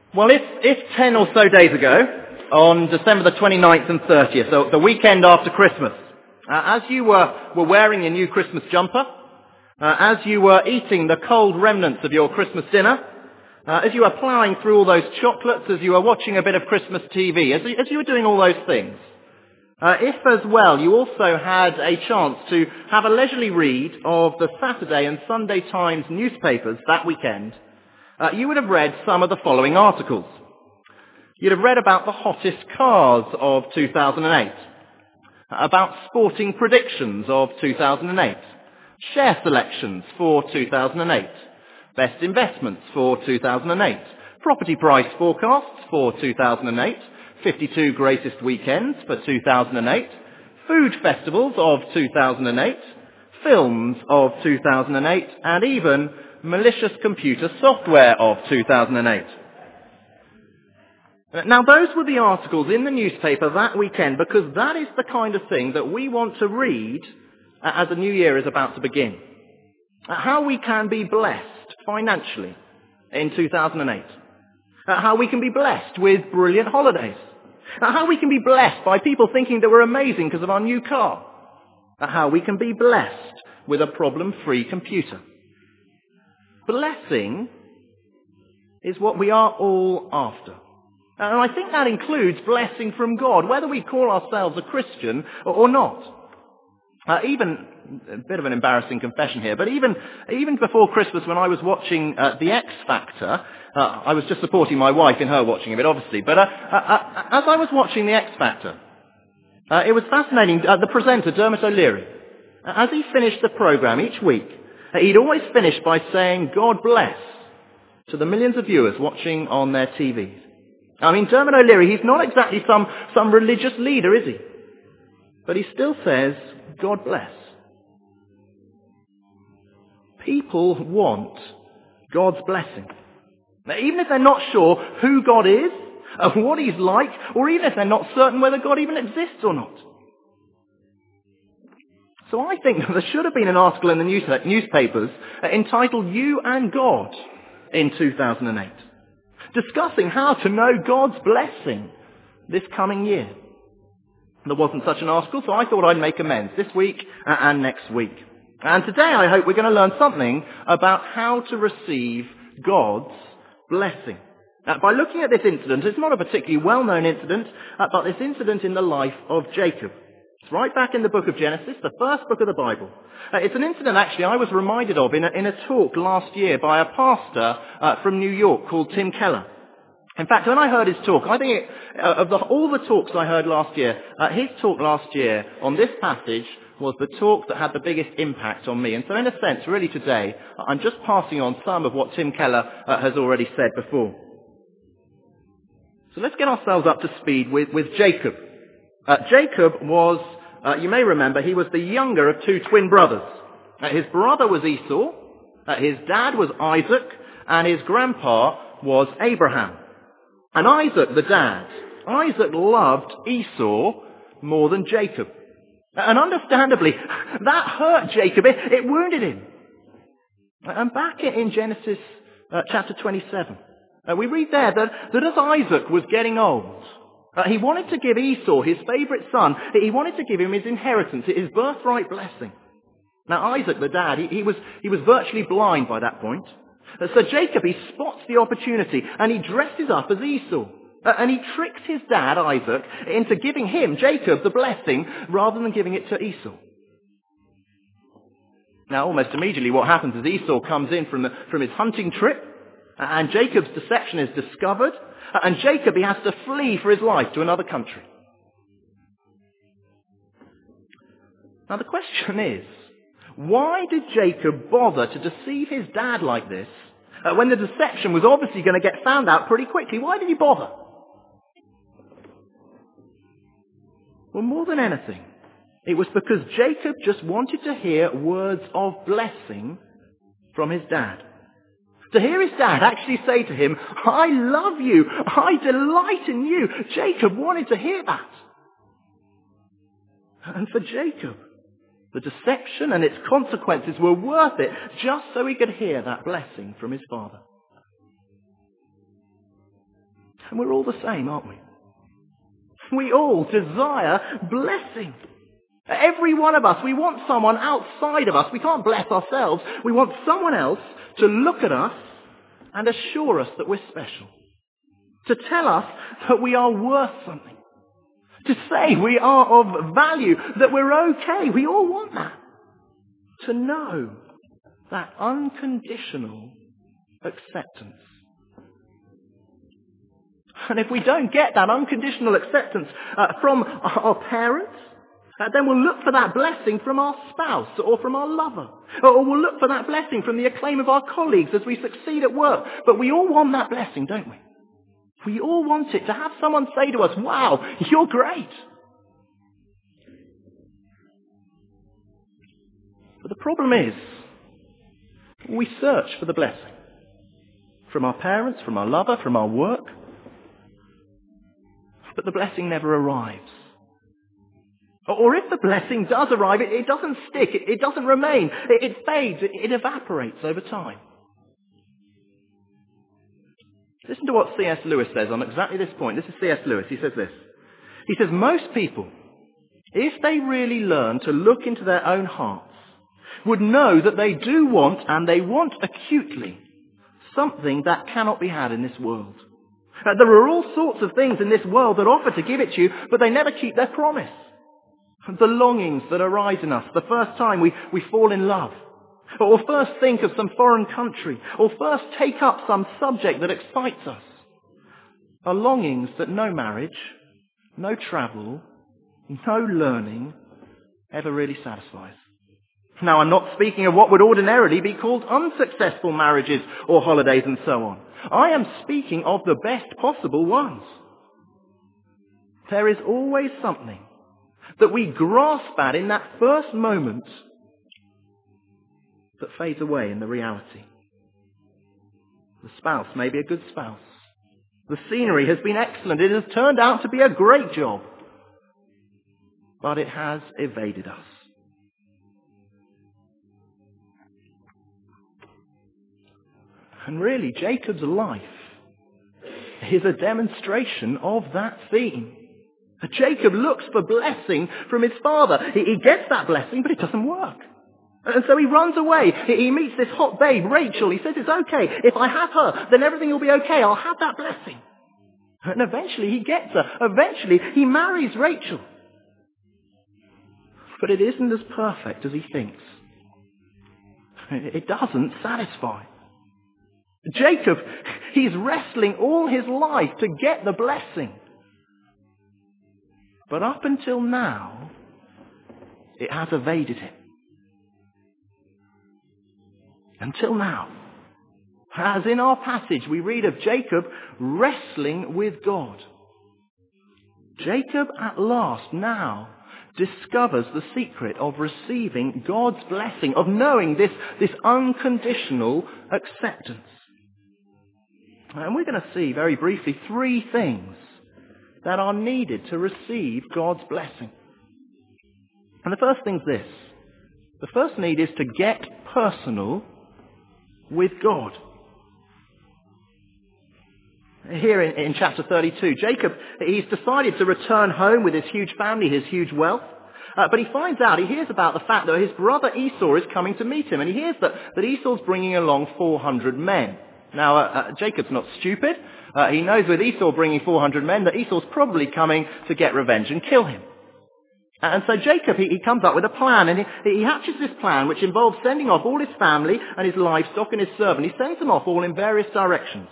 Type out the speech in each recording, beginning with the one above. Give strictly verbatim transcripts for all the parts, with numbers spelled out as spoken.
Well, if, if ten or so days ago, on December the twenty-ninth and thirtieth, so the weekend after Christmas, uh, as you were, were wearing your new Christmas jumper, uh, as you were eating the cold remnants of your Christmas dinner, uh, as you were ploughing through all those chocolates, as you were watching a bit of Christmas T V, as, as you were doing all those things, uh, if as well you also had a chance to have a leisurely read of the Saturday and Sunday Times newspapers that weekend, Uh, you would have read some of the following articles. You'd have read about the hottest cars of two thousand eight, about sporting predictions of two thousand eight, share selections for two thousand eight, best investments for two thousand eight, property price forecasts for two thousand eight, fifty-two greatest weekends for two thousand eight, food festivals of two thousand eight, films of two thousand eight, and even malicious computer software of two thousand eight. Now, those were the articles in the newspaper that weekend because that is the kind of thing that we want to read as the new year is about to begin. How we can be blessed financially in two thousand eight. How we can be blessed with brilliant holidays. How we can be blessed by people thinking that we're amazing because of our new car. How we can be blessed with a problem-free computer. Blessing is what we are all after. And I think that includes blessing from God, whether we call ourselves a Christian or not. Uh, even, a bit of an embarrassing confession here, but even even before Christmas when I was watching uh, The X Factor, uh, I was just supporting my wife in her watching of it, obviously, but uh, uh, uh, as I was watching The X Factor, uh, it was fascinating. Uh, the presenter, Dermot O'Leary, uh, as he finished the programme each week, he'd always finish by saying, God bless, to the millions of viewers watching on their T Vs. I mean, Dermot O'Leary, he's not exactly some, some religious leader, is he? But he still says, God bless. People want God's blessing. Now, even if they're not sure who God is, or what he's like, or even if they're not certain whether God even exists or not. So I think there should have been an article in the news, newspapers entitled You and God in two thousand eight, discussing how to know God's blessing this coming year. There wasn't such an article, so I thought I'd make amends this week and next week. And today I hope we're going to learn something about how to receive God's blessing. Now, by looking at this incident, it's not a particularly well-known incident, uh, but this incident in the life of Jacob. It's right back in the book of Genesis, the first book of the Bible. Uh, it's an incident, actually, I was reminded of in a, in a talk last year by a pastor uh, from New York called Tim Keller. In fact, when I heard his talk, I think it, uh, of the, all the talks I heard last year, uh, his talk last year on this passage was the talk that had the biggest impact on me. And so in a sense, really today, I'm just passing on some of what Tim Keller uh, has already said before. So let's get ourselves up to speed with, with Jacob. Uh, Jacob was, uh, you may remember, he was the younger of two twin brothers. Uh, his brother was Esau, uh, his dad was Isaac, and his grandpa was Abraham. And Isaac, the dad, Isaac loved Esau more than Jacob. And understandably, that hurt Jacob. It, it wounded him. And back in Genesis uh, chapter twenty-seven, uh, we read there that, that as Isaac was getting old, uh, he wanted to give Esau, his favourite son, he wanted to give him his inheritance, his birthright blessing. Now Isaac, the dad, he, he was he was virtually blind by that point. So Jacob, he spots the opportunity and he dresses up as Esau. Uh, and he tricks his dad, Isaac, into giving him, Jacob, the blessing rather than giving it to Esau. Now, almost immediately what happens is Esau comes in from, the, from his hunting trip and Jacob's deception is discovered. And Jacob, he has to flee for his life to another country. Now, the question is, why did Jacob bother to deceive his dad like this uh, when the deception was obviously going to get found out pretty quickly? Why did he bother? Well, more than anything, it was because Jacob just wanted to hear words of blessing from his dad. To hear his dad actually say to him, I love you, I delight in you. Jacob wanted to hear that. And for Jacob, the deception and its consequences were worth it just so he could hear that blessing from his father. And we're all the same, aren't we? We all desire blessing. Every one of us, we want someone outside of us. We can't bless ourselves. We want someone else to look at us and assure us that we're special. To tell us that we are worth something. To say we are of value, that we're okay. We all want that. To know that unconditional acceptance. And if we don't get that unconditional acceptance uh, from our parents, uh, then we'll look for that blessing from our spouse or from our lover. Or we'll look for that blessing from the acclaim of our colleagues as we succeed at work. But we all want that blessing, don't we? We all want it, to have someone say to us, wow, you're great. But the problem is, we search for the blessing. From our parents, from our lover, from our work. But the blessing never arrives. Or if the blessing does arrive, it, it doesn't stick, it, it doesn't remain, it, it fades, it, it evaporates over time. Listen to what C S Lewis says on exactly this point. This is C S Lewis. He says this. He says, most people, if they really learn to look into their own hearts, would know that they do want, and they want acutely, something that cannot be had in this world. Uh, there are all sorts of things in this world that offer to give it to you, but they never keep their promise. The longings that arise in us the first time we, we fall in love, or first think of some foreign country, or first take up some subject that excites us, are longings that no marriage, no travel, no learning ever really satisfies. Now, I'm not speaking of what would ordinarily be called unsuccessful marriages or holidays and so on. I am speaking of the best possible ones. There is always something that we grasp at in that first moment that fades away in the reality. The spouse may be a good spouse. The scenery has been excellent. It has turned out to be a great job. But it has evaded us. And really, Jacob's life is a demonstration of that theme. Jacob looks for blessing from his father. He gets that blessing, but it doesn't work. And so he runs away. He meets this hot babe, Rachel. He says, it's okay. If I have her, then everything will be okay. I'll have that blessing. And eventually he gets her. Eventually he marries Rachel. But it isn't as perfect as he thinks. It doesn't satisfy. Jacob, he's wrestling all his life to get the blessing. But up until now, it has evaded him. Until now. As in our passage, we read of Jacob wrestling with God. Jacob at last now discovers the secret of receiving God's blessing, of knowing this, this unconditional acceptance. And we're going to see very briefly three things that are needed to receive God's blessing. And the first thing's this. The first need is to get personal with God. Here in, in chapter thirty-two, Jacob, he's decided to return home with his huge family, his huge wealth. Uh, but he finds out, he hears about the fact that his brother Esau is coming to meet him. And he hears that, that Esau's bringing along four hundred men. Now, uh, uh, Jacob's not stupid. Uh, he knows with Esau bringing four hundred men that Esau's probably coming to get revenge and kill him. And so Jacob, he, he comes up with a plan, and he, he hatches this plan which involves sending off all his family and his livestock and his servant. He sends them off all in various directions.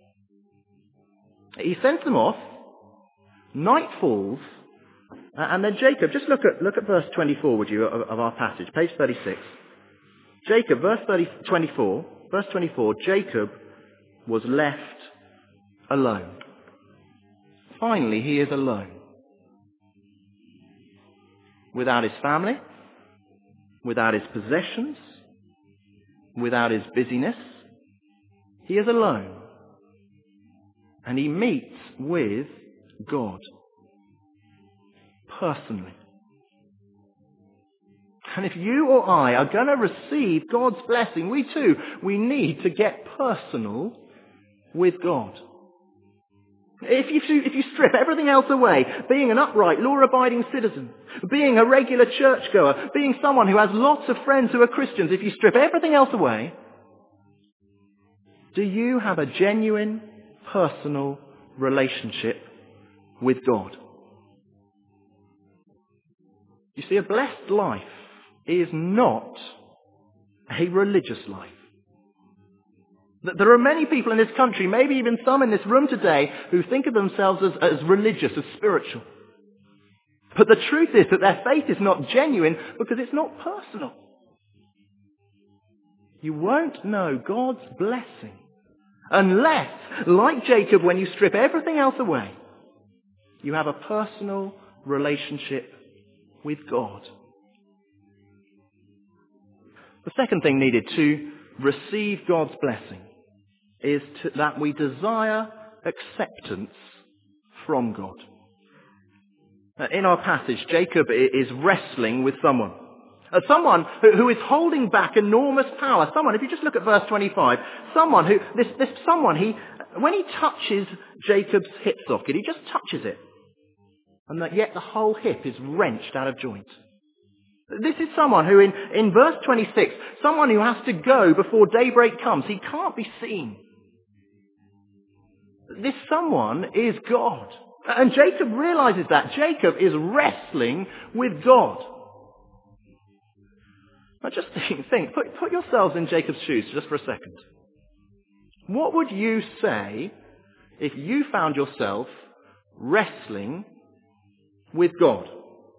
He sends them off, night falls, and then Jacob, just look at look at verse twenty-four, would you, of, of our passage, page thirty-six. Jacob, verse thirty, twenty-four, verse twenty-four, Jacob was left alone. Finally, he is alone. Without his family, without his possessions, without his busyness, he is alone. And he meets with God. Personally. And if you or I are going to receive God's blessing, we too, we need to get personal with God. If you, if you strip everything else away, being an upright, law-abiding citizen, being a regular churchgoer, being someone who has lots of friends who are Christians, if you strip everything else away, do you have a genuine, personal relationship with God? You see, a blessed life is not a religious life. There are many people in this country, maybe even some in this room today, who think of themselves as, as religious, as spiritual. But the truth is that their faith is not genuine because it's not personal. You won't know God's blessing unless, like Jacob, when you strip everything else away, you have a personal relationship with God. The second thing needed to receive God's blessing is to, that we desire acceptance from God. In our passage, Jacob is wrestling with someone. Uh, someone who, who is holding back enormous power. Someone, if you just look at verse twenty-five, someone who, this, this someone, he, when he touches Jacob's hip socket, he just touches it. And that yet the whole hip is wrenched out of joint. This is someone who, in, in verse twenty-six, someone who has to go before daybreak comes. He can't be seen. This someone is God. And Jacob realizes that. Jacob is wrestling with God. Now just think, think put, put yourselves in Jacob's shoes just for a second. What would you say if you found yourself wrestling with God?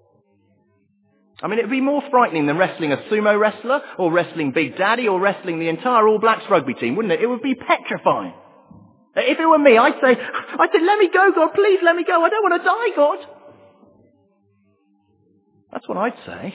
I mean, it would be more frightening than wrestling a sumo wrestler, or wrestling Big Daddy, or wrestling the entire All Blacks rugby team, wouldn't it? It would be petrifying. If it were me, I'd say, I'd say, let me go, God, please let me go. I don't want to die, God. That's what I'd say.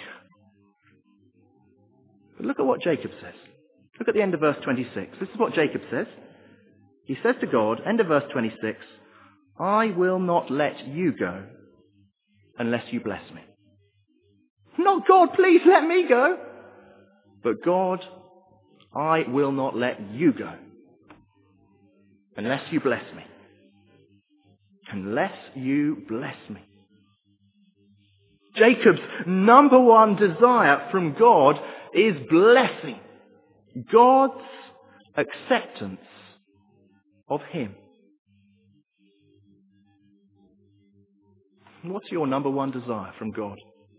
But look at what Jacob says. Look at the end of verse twenty-six. This is what Jacob says. He says to God, end of verse twenty-six, I will not let you go unless you bless me. Not God, please let me go. But God, I will not let you go unless you bless me. Unless you bless me. Jacob's number one desire from God is blessing. God's acceptance of him. What's your number one desire from God?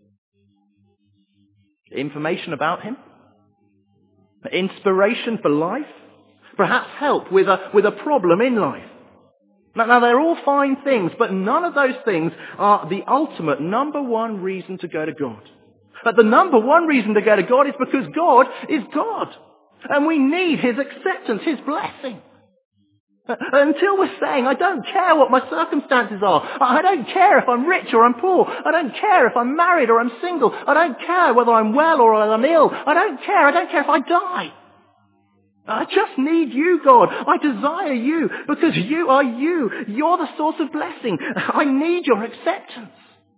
Information about him? Inspiration for life? Perhaps help with a, with a problem in life? Now, now, they're all fine things, but none of those things are the ultimate number one reason to go to God. But the number one reason to go to God is because God is God. And we need his acceptance, his blessing. Until we're saying, I don't care what my circumstances are. I don't care if I'm rich or I'm poor. I don't care if I'm married or I'm single. I don't care whether I'm well or I'm ill. I don't care. I don't care if I die. I just need you, God. I desire you because you are you. You're the source of blessing. I need your acceptance.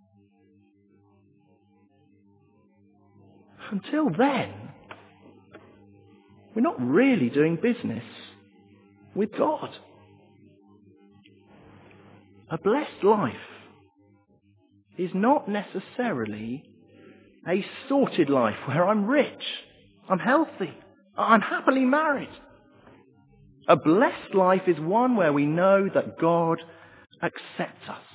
Until then, we're not really doing business with God. A blessed life is not necessarily a sorted life where I'm rich, I'm healthy, I'm happily married. A blessed life is one where we know that God accepts us.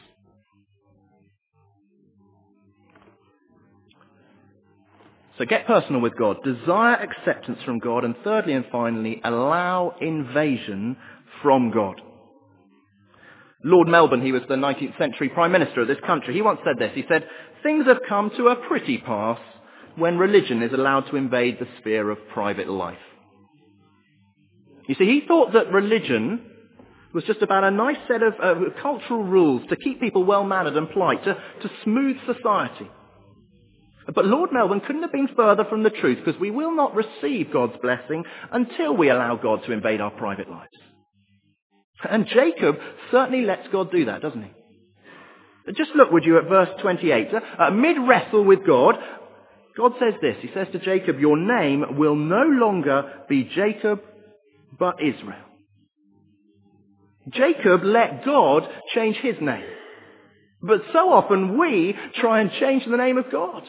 So get personal with God. Desire acceptance from God. And thirdly and finally, allow invasion from God. Lord Melbourne, he was the nineteenth century Prime Minister of this country. He once said this. He said, things have come to a pretty pass when religion is allowed to invade the sphere of private life. You see, he thought that religion was just about a nice set of uh, cultural rules to keep people well-mannered and polite, to, to smooth society. But Lord Melbourne couldn't have been further from the truth, because we will not receive God's blessing until we allow God to invade our private lives. And Jacob certainly lets God do that, doesn't he? Just look, would you, at verse twenty-eight. Uh, mid-wrestle with God, God says this. He says to Jacob, your name will no longer be Jacob, but Israel. Jacob let God change his name. But so often we try and change the name of God.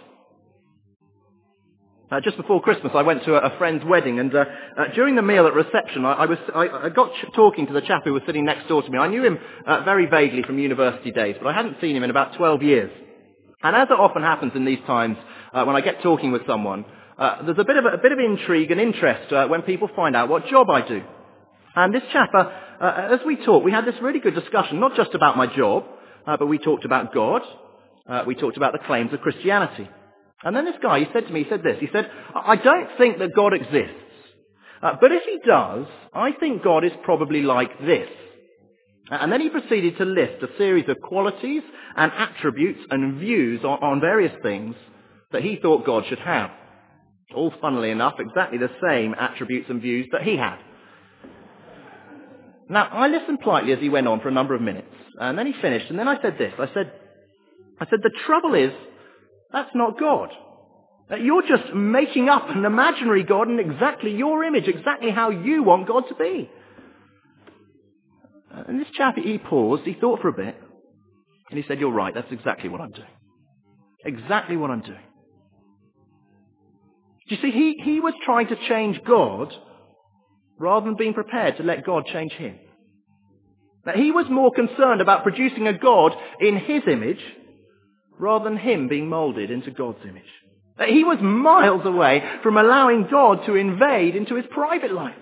Uh, just before Christmas, I went to a, a friend's wedding, and uh, uh, during the meal at reception, I, I was I, I got ch- talking to the chap who was sitting next door to me. I knew him uh, very vaguely from university days, but I hadn't seen him in about twelve years. And as it often happens in these times, uh, when I get talking with someone, uh, there's a bit of a, a bit of intrigue and interest uh, when people find out what job I do. And this chap, uh, uh, as we talked, we had this really good discussion, not just about my job, uh, but we talked about God. Uh, we talked about the claims of Christianity. And then this guy, he said to me, he said this, he said, I don't think that God exists. Uh, but if he does, I think God is probably like this. And then he proceeded to list a series of qualities and attributes and views on, on various things that he thought God should have. All, funnily enough, exactly the same attributes and views that he had. Now, I listened politely as he went on for a number of minutes. And then he finished, and then I said this. I said, I said, the trouble is, that's not God. Uh, You're just making up an imaginary God in exactly your image, exactly how you want God to be. Uh, And this chap, he paused, he thought for a bit, and he said, you're right, that's exactly what I'm doing. Exactly what I'm doing. Do you see, he, he was trying to change God rather than being prepared to let God change him. Now, he was more concerned about producing a God in his image rather than him being molded into God's image. Now, he was miles away from allowing God to invade into his private life.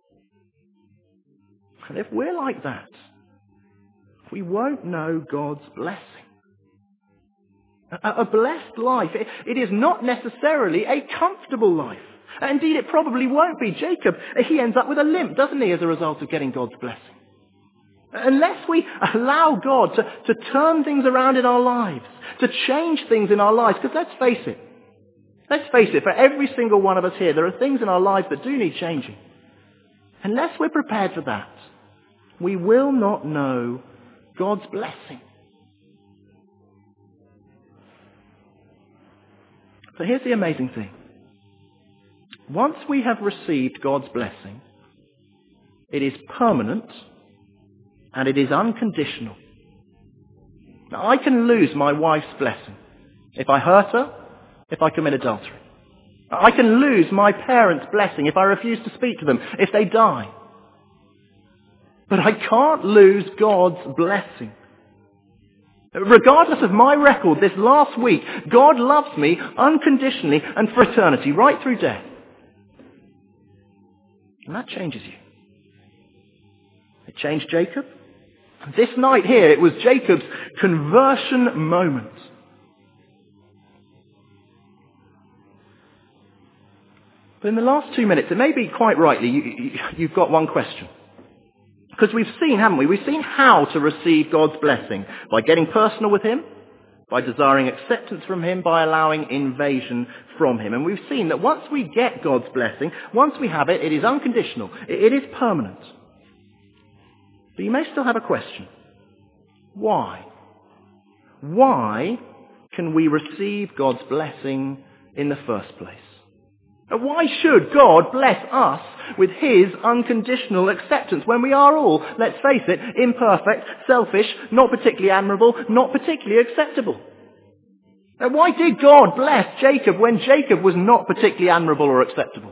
And if we're like that, we won't know God's blessing. A, a blessed life, it, it is not necessarily a comfortable life. Indeed, it probably won't be. Jacob, he ends up with a limp, doesn't he, as a result of getting God's blessing. Unless we allow God to, to turn things around in our lives, to change things in our lives, because let's face it, let's face it, for every single one of us here, there are things in our lives that do need changing. Unless we're prepared for that, we will not know God's blessing. So here's the amazing thing. Once we have received God's blessing, it is permanent and it is unconditional. Now, I can lose my wife's blessing if I hurt her, if I commit adultery. I can lose my parents' blessing if I refuse to speak to them, if they die. But I can't lose God's blessing. Regardless of my record this last week, God loves me unconditionally and for eternity, right through death. And that changes you. It changed Jacob. This night here, it was Jacob's conversion moment. But in the last two minutes, it may be quite rightly, you, you, you've got one question. Because we've seen, haven't we? We've seen how to receive God's blessing. By getting personal with him, by desiring acceptance from him, by allowing invasion from him. And we've seen that once we get God's blessing, once we have it, it is unconditional. It, it is permanent. But you may still have a question. Why? Why can we receive God's blessing in the first place? Why should God bless us with his unconditional acceptance when we are all, let's face it, imperfect, selfish, not particularly admirable, not particularly acceptable? Now, why did God bless Jacob when Jacob was not particularly admirable or acceptable?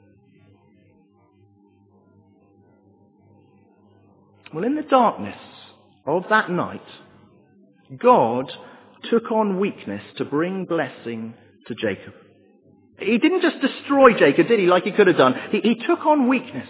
Well, in the darkness of that night, God took on weakness to bring blessing to Jacob. He didn't just destroy Jacob, did he, like he could have done. He, he took on weakness.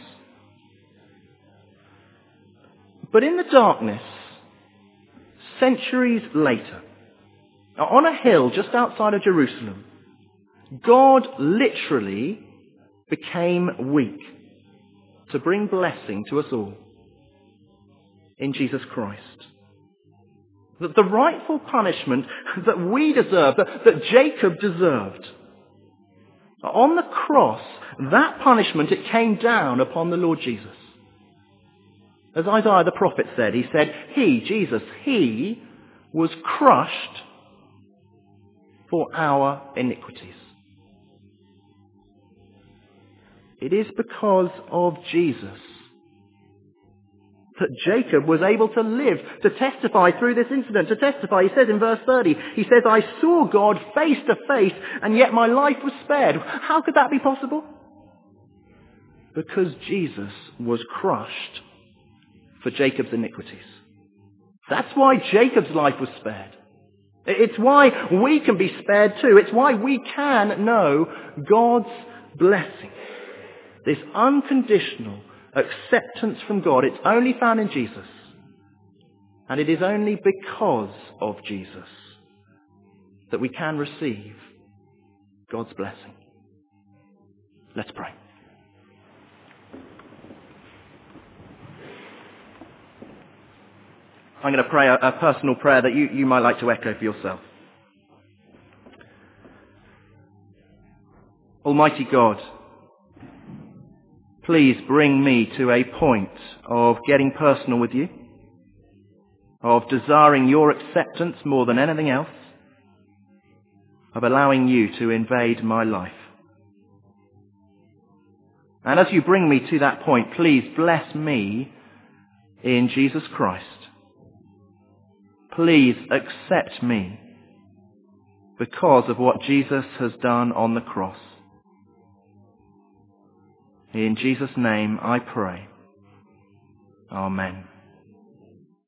But in the darkness, centuries later, on a hill just outside of Jerusalem, God literally became weak to bring blessing to us all in Jesus Christ. That the rightful punishment that we deserve, that, that Jacob deserved, on the cross, that punishment, it came down upon the Lord Jesus. As Isaiah the prophet said, he said, he, Jesus, he was crushed for our iniquities. It is because of Jesus that Jacob was able to live, to testify through this incident, to testify. He says in verse thirty, he says, I saw God face to face, and yet my life was spared. How could that be possible? Because Jesus was crushed for Jacob's iniquities. That's why Jacob's life was spared. It's why we can be spared too. It's why we can know God's blessing. This unconditional acceptance from God, it's only found in Jesus. And it is only because of Jesus that we can receive God's blessing. Let's pray. I'm going to pray a, a personal prayer that you, you might like to echo for yourself. Almighty God, please bring me to a point of getting personal with you, of desiring your acceptance more than anything else, of allowing you to invade my life. And as you bring me to that point, please bless me in Jesus Christ. Please accept me because of what Jesus has done on the cross. In Jesus' name I pray. Amen.